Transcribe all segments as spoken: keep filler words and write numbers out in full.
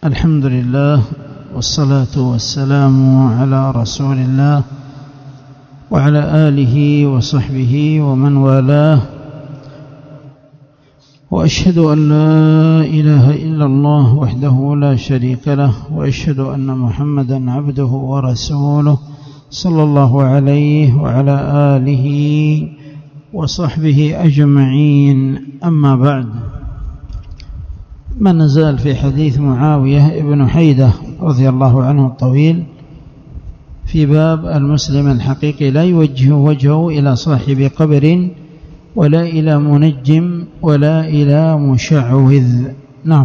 الحمد لله والصلاة والسلام على رسول الله وعلى آله وصحبه ومن والاه، وأشهد أن لا إله إلا الله وحده لا شريك له، وأشهد أن محمدا عبده ورسوله صلى الله عليه وعلى آله وصحبه أجمعين. أما بعد، ما نزال في حديث معاوية بن حيدة رضي الله عنه الطويل في باب المسلم الحقيقي لا يوجه وجهه إلى صاحب قبر ولا إلى منجم ولا إلى مشعوذ. نعم.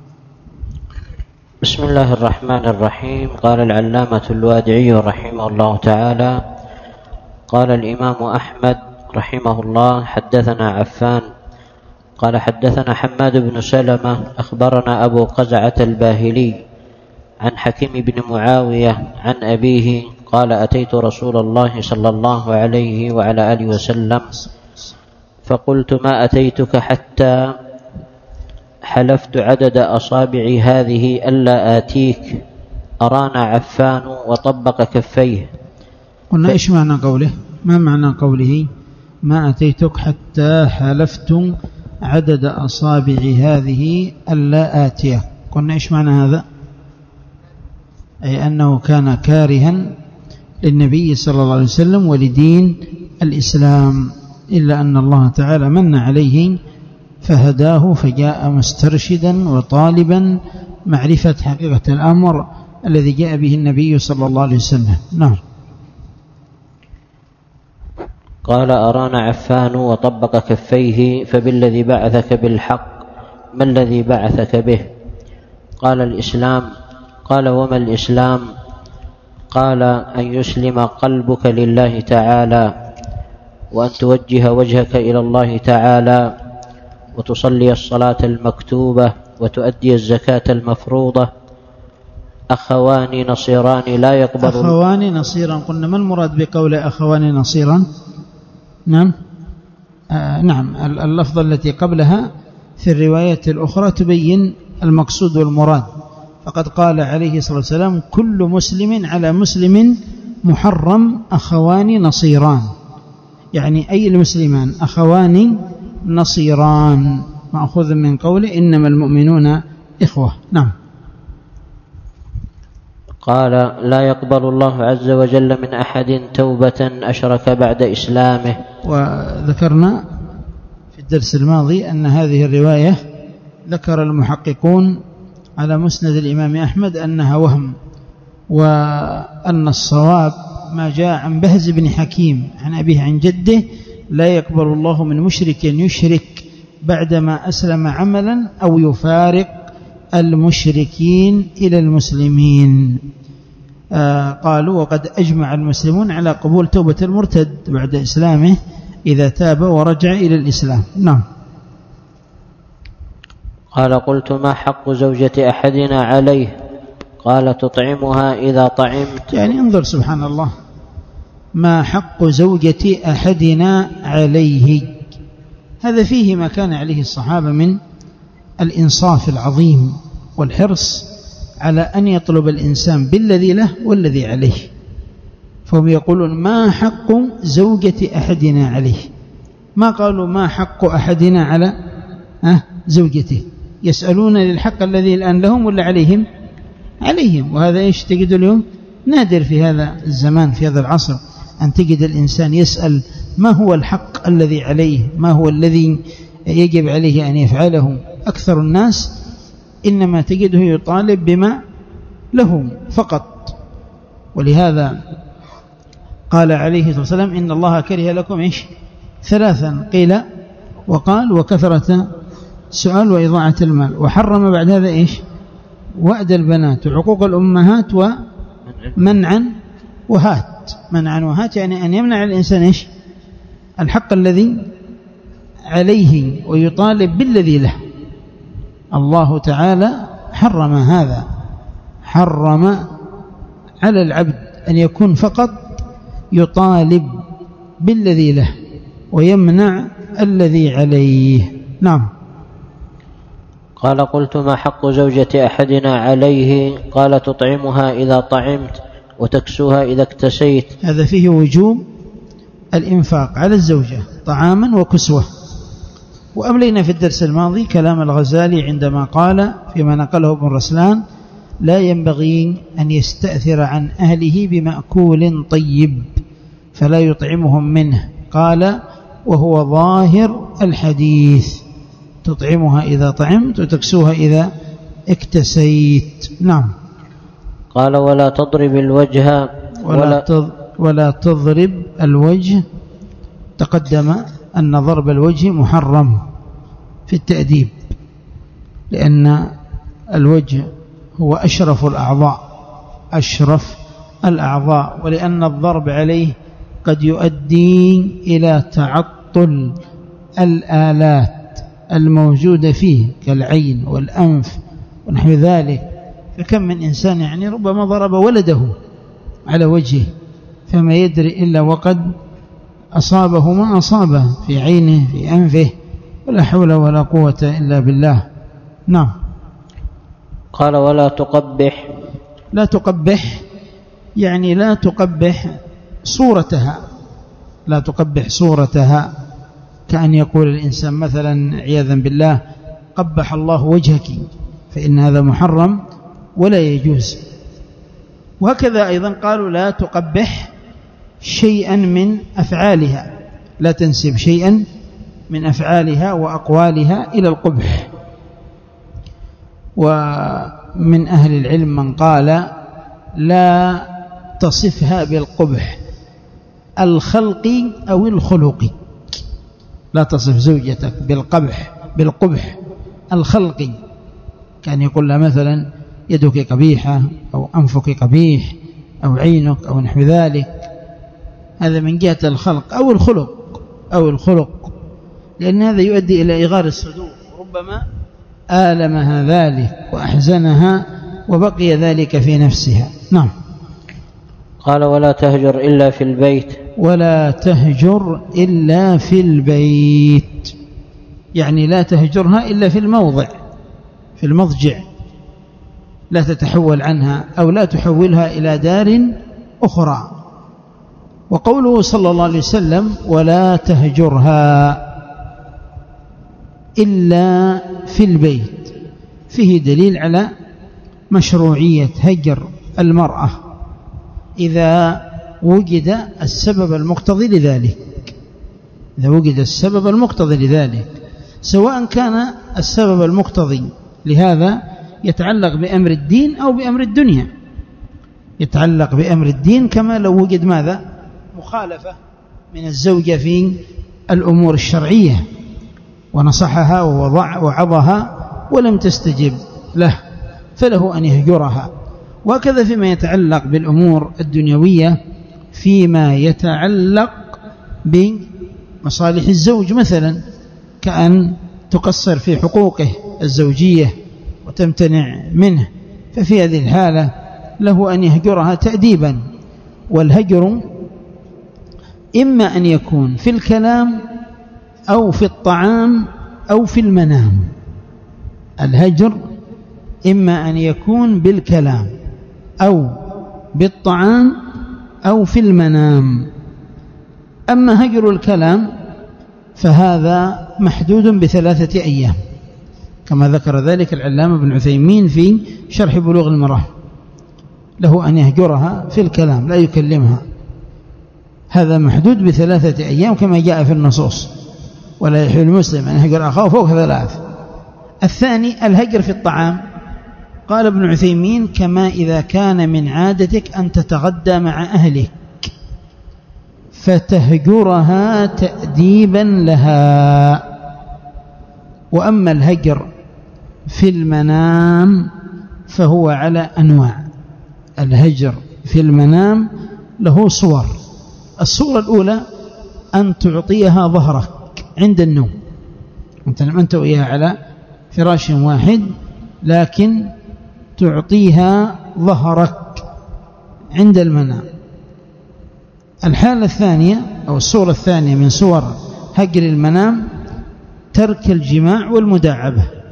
بسم الله الرحمن الرحيم. قال العلامة الوادعي رحمه الله تعالى: قال الإمام أحمد رحمه الله: حدثنا عفان قال حدثنا حماد بن سلمة أخبرنا أبو قزعة الباهلي عن حكيم بن معاوية عن أبيه قال: أتيت رسول الله صلى الله عليه وعلى آله وسلم فقلت: ما أتيتك حتى حلفت عدد أصابع هذه ألا آتيك، أرانا عفان وطبق كفيه. قلنا إيش معنى قوله؟ ما معنى قوله ما أتيتك حتى حلفت عدد أصابع هذه ألا آتيه؟ قلنا إيش معنى هذا؟ أي أنه كان كارها للنبي صلى الله عليه وسلم ولدين الإسلام، إلا أن الله تعالى من عليه فهداه فجاء مسترشدا وطالبا معرفة حقيقة الأمر الذي جاء به النبي صلى الله عليه وسلم. نعم. قال: أرانا عفان وطبق كفيه فبالذي بعثك بالحق ما الذي بعثك به؟ قال: الإسلام. قال: وما الإسلام؟ قال: أن يسلم قلبك لله تعالى، وأن توجه وجهك إلى الله تعالى، وتصلي الصلاة المكتوبة، وتؤدي الزكاة المفروضة. أخوان نصيران لا يقبل. أخوان نصيرا، قلنا ما المراد بقول أخوان نصيرا؟ نعم آه نعم اللفظة التي قبلها في الرواية الأخرى تبين المقصود والمراد، فقد قال عليه الصلاة والسلام: كل مسلم على مسلم محرم أخوان نصيران، يعني أي المسلمان أخوان نصيران، مأخوذ من قوله إنما المؤمنون إخوة. نعم. قال: لا يقبل الله عز وجل من أحد توبة أشرك بعد إسلامه. وذكرنا في الدرس الماضي أن هذه الرواية ذكر المحققون على مسند الإمام أحمد أنها وهم، وأن الصواب ما جاء عن بهز بن حكيم عن أبيه عن جده: لا يقبل الله من مشرك يشرك بعدما أسلم عملا أو يفارق المشركين إلى المسلمين. آه قالوا: وقد أجمع المسلمون على قبول توبة المرتد بعد إسلامه إذا تاب ورجع إلى الإسلام. نعم. قال: قلت: ما حق زوجة أحدنا عليه؟ قال: تطعمها إذا طعمت. يعني انظر سبحان الله، ما حق زوجة أحدنا عليه، هذا فيه ما كان عليه الصحابة من الإنصاف العظيم والحرص على أن يطلب الإنسان بالذي له والذي عليه، فهم يقولون: ما حق زوجة أحدنا عليه، ما قالوا ما حق أحدنا على أه زوجته، يسألون للحق الذي الآن لهم ولا عليهم؟ عليهم. وهذا إيش تجد اليوم نادر في هذا الزمان، في هذا العصر، أن تجد الإنسان يسأل ما هو الحق الذي عليه، ما هو الذي يجب عليه أن يفعله. أكثر الناس إنما تجده يطالب بما له فقط. ولهذا قال عليه الصلاة والسلام: إن الله كره لكم إيش ثلاثا، قيل وقال وكثرة سؤال وإضاعة المال، وحرم بعد هذا إيش وأد البنات وعقوق الأمهات ومنعا وهات. منعا وهات يعني أن يمنع الإنسان إيش الحق الذي عليه ويطالب بالذي له. الله تعالى حرم هذا، حرم على العبد أن يكون فقط يطالب بالذي له ويمنع الذي عليه. نعم. قال قلت ما حق زوجة أحدنا عليه؟ قال تطعمها إذا طعمت وتكسوها إذا اكتسيت. هذا فيه وجوب الإنفاق على الزوجة طعاما وكسوة. وأملينا في الدرس الماضي كلام الغزالي عندما قال فيما نقله ابن رسلان: لا ينبغي أن يستأثر عن أهله بمأكول طيب فلا يطعمهم منه. قال: وهو ظاهر الحديث، تطعمها إذا طعمت وتكسوها إذا اكتسيت. نعم. قال: ولا تضرب الوجه ولا, ولا, ولا تضرب الوجه. تقدم أن ضرب الوجه محرم في التأديب، لأن الوجه هو أشرف الأعضاء أشرف الأعضاء ولأن الضرب عليه قد يؤدي إلى تعطل الآلات الموجودة فيه كالعين والأنف ونحو ذلك. فكم من إنسان يعني ربما ضرب ولده على وجهه فما يدري إلا وقد أصابه ما أصابه في عينه في أنفه، ولا حول ولا قوة إلا بالله. نعم. قال: ولا تقبح. لا تقبح يعني لا تقبح صورتها، لا تقبح صورتها، كأن يقول الإنسان مثلا عياذا بالله: قبح الله وجهك، فإن هذا محرم ولا يجوز. وهكذا أيضا قالوا: لا تقبح شيئا من أفعالها، لا تنسب شيئا من أفعالها وأقوالها إلى القبح. ومن أهل العلم من قال: لا تصفها بالقبح الخلقي أو الخلقي، لا تصف زوجتك بالقبح بالقبح الخلقي، كان يقول لها مثلا يدك قبيحة أو أنفك قبيح أو عينك أو نحو ذلك، هذا من جهة الخلق أو الخلق أو الخلق لأن هذا يؤدي إلى إغار الصدور، ربما آلمها ذلك وأحزنها وبقي ذلك في نفسها. نعم. قال: ولا تهجر إلا في البيت. ولا تهجر إلا في البيت يعني لا تهجرها إلا في الموضع، في المضجع، لا تتحول عنها أو لا تحولها إلى دار أخرى. وقوله صلى الله عليه وسلم: ولا تهجرها إلا في البيت، فيه دليل على مشروعية هجر المرأة إذا وجد السبب المقتضي لذلك، إذا وجد السبب المقتضي لذلك، سواء كان السبب المقتضي لهذا يتعلق بأمر الدين أو بأمر الدنيا. يتعلق بأمر الدين كما لو وجد ماذا؟ مخالفة من الزوجة في الأمور الشرعية ونصحها ووعظها ولم تستجب له فله أن يهجرها. وكذا فيما يتعلق بالأمور الدنيوية، فيما يتعلق بمصالح الزوج مثلا، كأن تقصر في حقوقه الزوجية وتمتنع منه، ففي هذه الحالة له أن يهجرها تأديبا. والهجر إما أن يكون في الكلام أو في الطعام أو في المنام. الهجر إما أن يكون بالكلام أو بالطعام أو في المنام. أما هجر الكلام فهذا محدود بثلاثة أيام كما ذكر ذلك العلامة ابن عثيمين في شرح بلوغ المرام، له أن يهجرها في الكلام لا يكلمها، هذا محدود بثلاثة أيام كما جاء في النصوص، ولا يحل المسلم أن يهجر أخاه فوق ثلاث. الثاني الهجر في الطعام، قال ابن عثيمين: كما إذا كان من عادتك أن تتغدى مع أهلك فتهجرها تأديبا لها. وأما الهجر في المنام فهو على أنواع. الهجر في المنام له صور. الصورة الأولى أن تعطيها ظهرك عند النوم، أنت وإياها على فراش واحد لكن تعطيها ظهرك عند المنام. الحالة الثانية أو الصورة الثانية من صور هجر المنام ترك الجماع والمداعبة،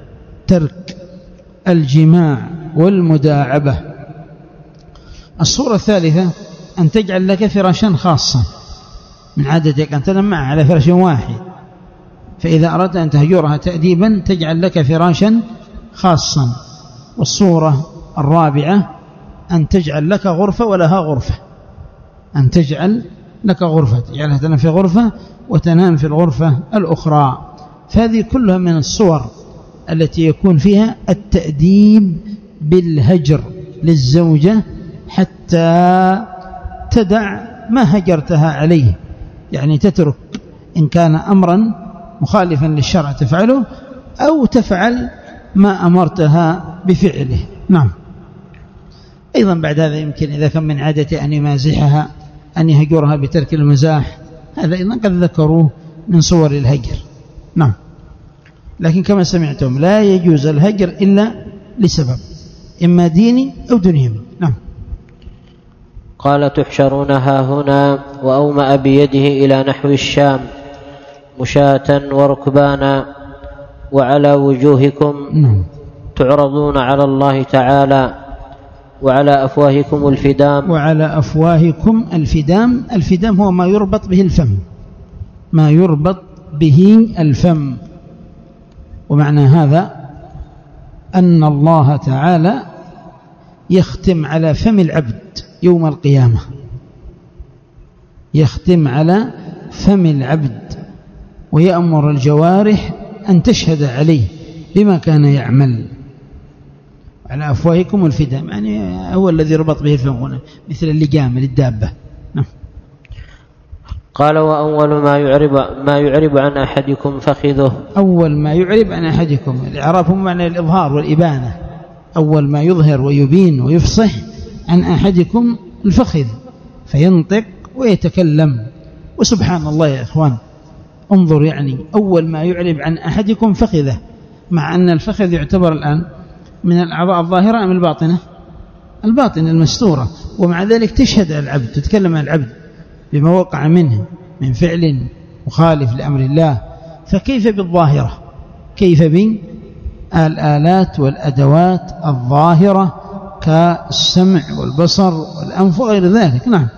ترك الجماع والمداعبة. الصورة الثالثة أن تجعل لك فراشا خاصا، من عادتك أن تنام معها على فراش واحد، فإذا أردت أن تهجرها تأديبا تجعل لك فراشا خاصا. والصورة الرابعة أن تجعل لك غرفة ولها غرفة، أن تجعل لك غرفة، تجعلها تنام في غرفة وتنام في الغرفة الأخرى. فهذه كلها من الصور التي يكون فيها التأديب بالهجر للزوجة حتى تدع ما هجرتها عليه، يعني تترك إن كان أمرا مخالفا للشرع تفعله، أو تفعل ما أمرتها بفعله. نعم. أيضا بعد هذا يمكن إذا كان من عادته أن يمازحها أن يهجرها بترك المزاح، هذا أيضا قد ذكروه من صور الهجر. نعم. لكن كما سمعتم لا يجوز الهجر إلا لسبب إما ديني أو دنيوي. نعم. قال تحشرون هاهنا، وأومأ بيده إلى نحو الشام مشاة وركبانا، وعلى وجوهكم نعم. تعرضون على الله تعالى، وعلى أفواهكم الفدام. وعلى أفواهكم الفدام. الفدام هو ما يربط به الفم، ما يربط به الفم. ومعنى هذا أن الله تعالى يختم على فم العبد يوم القيامة، يختم على فم العبد ويأمر الجوارح أن تشهد عليه بما كان يعمل. على أفواهكم الفدام يعني هو الذي ربط به الفم هنا، مثل اللجام للدابة. نعم. قال وأول ما يعرب ما يعرب عن أحدكم فخذه. أول ما يعرب عن أحدكم، الإعراب هو معنى الإظهار والإبانة. أول ما يظهر ويبين ويفصح عن أحدكم الفخذ، فينطق ويتكلم. وسبحان الله يا إخوان، انظر يعني أول ما يعرب عن أحدكم فخذه، مع أن الفخذ يعتبر الآن من الأعضاء الظاهرة أم الباطنة؟ الباطنة المستورة، ومع ذلك تشهد العبد، تتكلم عن العبد بما وقع منه من فعل مخالف لأمر الله. فكيف بالظاهرة؟ كيف بالآلات والأدوات الظاهرة كالسمع والبصر والأنف وغير ذلك. نعم.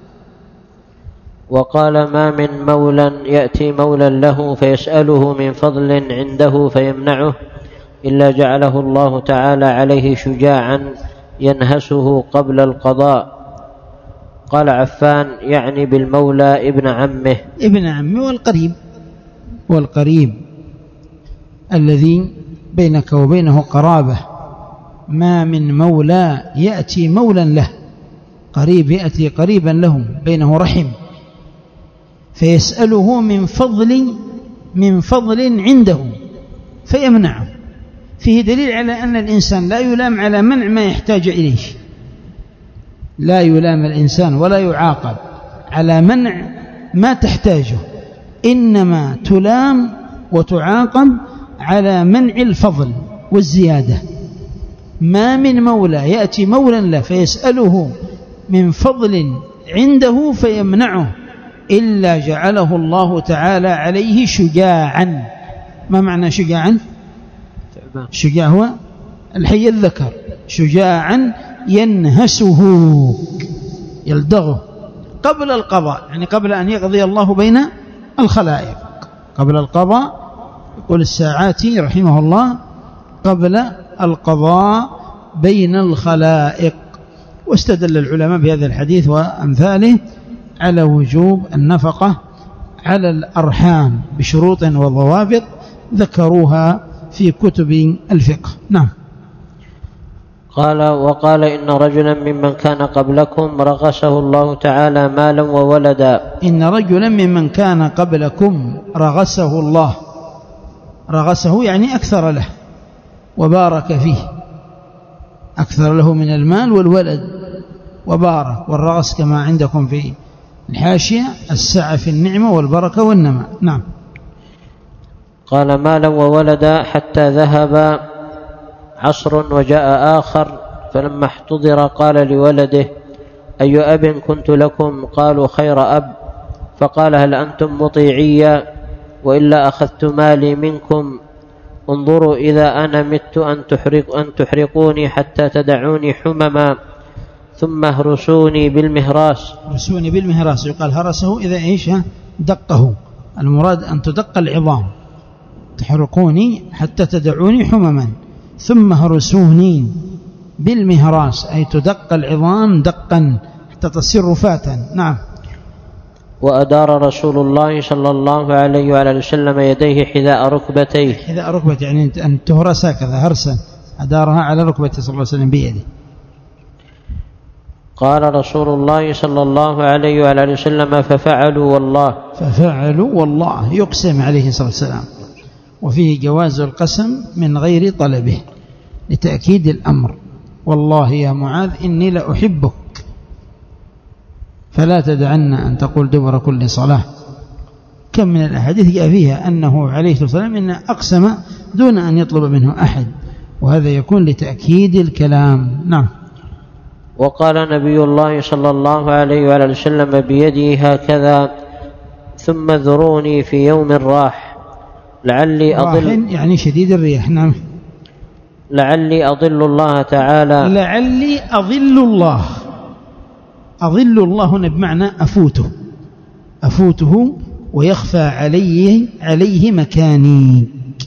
وقال ما من مولى يأتي مولى له فيسأله من فضل عنده فيمنعه إلا جعله الله تعالى عليه شجاعا ينهسه قبل القضاء. قال عفان يعني بالمولى ابن عمه. ابن عمه والقريب، والقريب الذي بينك وبينه قرابة. ما من مولى يأتي مولا له، قريب يأتي قريبا له بينه رحم، فيسأله من فضل من فضل عنده فيمنعه. فيه دليل على أن الإنسان لا يلام على منع ما يحتاج إليه، لا يلام الإنسان ولا يعاقب على منع ما تحتاجه، إنما تلام وتعاقب على منع الفضل والزيادة. ما من مولى يأتي مولا له فيسأله من فضل عنده فيمنعه إلا جعله الله تعالى عليه شجاعا. ما معنى شجاعا؟ شجاع هو الحي الذكر، شجاعا ينهسه يلدغه قبل القضاء، يعني قبل أن يقضي الله بين الخلائق. قبل القضاء يقول الساعاتي رحمه الله قبل القضاء بين الخلائق. واستدل العلماء بهذا الحديث وأمثاله على وجوب النفقة على الأرحام بشروط وضوابط ذكروها في كتب الفقه. نعم. قال وقال إن رجلا ممن كان قبلكم رغسه الله تعالى مالا وولدا. إن رجلا ممن كان قبلكم رغسه الله، رغسه يعني أكثر له وبارك فيه، أكثر له من المال والولد وبارك. والرغس كما عندكم في الحاشية السعة في النعمة والبركة والنماء. نعم. قال مالا وولدا حتى ذهب عصر وجاء آخر، فلما احتضر قال لولده أي أب كنت لكم؟ قالوا خير أب. فقال هل أنتم مطيعيا وإلا أخذت مالي منكم؟ انظروا إذا أنا مت أن, تحرق أن تحرقوني حتى تدعوني حمما ثم اهرسوني بالمهراس. اهرسوني بالمهراس يقال هرسه إذا إيش دقه، المراد أن تدق العظام. تحرقوني حتى تدعوني حمما ثم اهرسوني بالمهراس أي تدق العظام دقا حتى تصير رفاتا. نعم. وأدار رسول الله صلى الله عليه وعلى وسلم يديه حذاء ركبتيه. حذاء ركبتيه يعني أن تهرس هكذا هرسا، أدارها على ركبته صلى الله عليه وسلم بيده. قال رسول الله صلى الله عليه وعلى وسلم ففعلوا والله. ففعلوا والله يقسم عليه الصلاة والسلام، وفيه جواز القسم من غير طلبه لتأكيد الأمر. والله يا معاذ إني لأحبك فلا تدعن أن تقول دبر كل صلاة. كم من الأحاديث جاء فيها أنه عليه الصلاة والسلام إن أقسم دون أن يطلب منه أحد، وهذا يكون لتأكيد الكلام. نعم. وقال نبي الله صلى الله عليه وعلى وسلم بيدي هكذا ثم ذروني في يوم راح لعلي أضل يعني شديد الريح. نعم. لعلي أضل الله تعالى. لعلي أضل الله، أضل الله هنا بمعنى أفوته، أفوته ويخفى عليه عليه مكاني.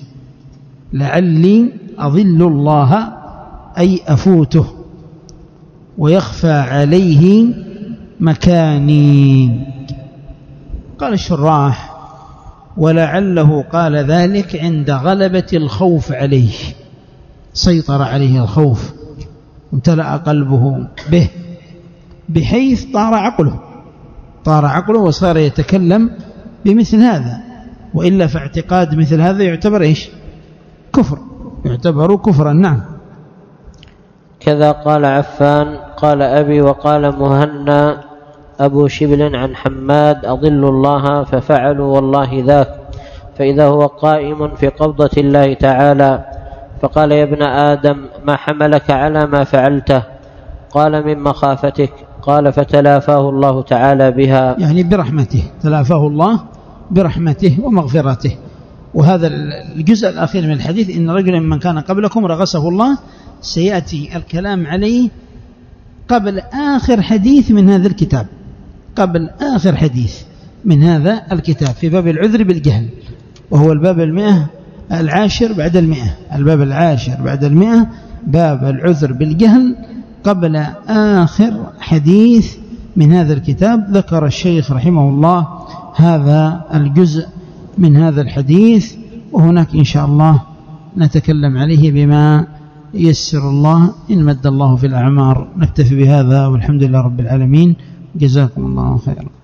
لعلي أضل الله أي أفوته ويخفى عليه مكاني. قال الشراح ولعله قال ذلك عند غلبة الخوف عليه، سيطر عليه الخوف امتلأ قلبه به بحيث طار عقله طار عقله وصار يتكلم بمثل هذا، وإلا فاعتقاد مثل هذا يعتبر إيش؟ كفر، يعتبر كفرا. نعم. كذا قال عفان قال أبي وقال مهنا أبو شبل عن حماد أضل الله ففعلوا والله ذاك، فإذا هو قائم في قبضة الله تعالى فقال يا ابن آدم ما حملك على ما فعلته؟ قال من مخافتك. قال فتلافاه الله تعالى بها، يعني برحمته، تلافاه الله برحمته ومغفرته. وهذا الجزء الأخير من الحديث إن رجلا من كان قبلكم رغسه الله، سيأتي الكلام عليه قبل آخر حديث من هذا الكتاب، قبل آخر حديث من هذا الكتاب في باب العذر بالجهل، وهو الباب المئة العاشر بعد المئة، الباب العاشر بعد المئة باب العذر بالجهل. قبل آخر حديث من هذا الكتاب ذكر الشيخ رحمه الله هذا الجزء من هذا الحديث، وهناك إن شاء الله نتكلم عليه بما يسر الله إن مد الله في الأعمار. نكتفي بهذا والحمد لله رب العالمين. جزاكم الله خيرا.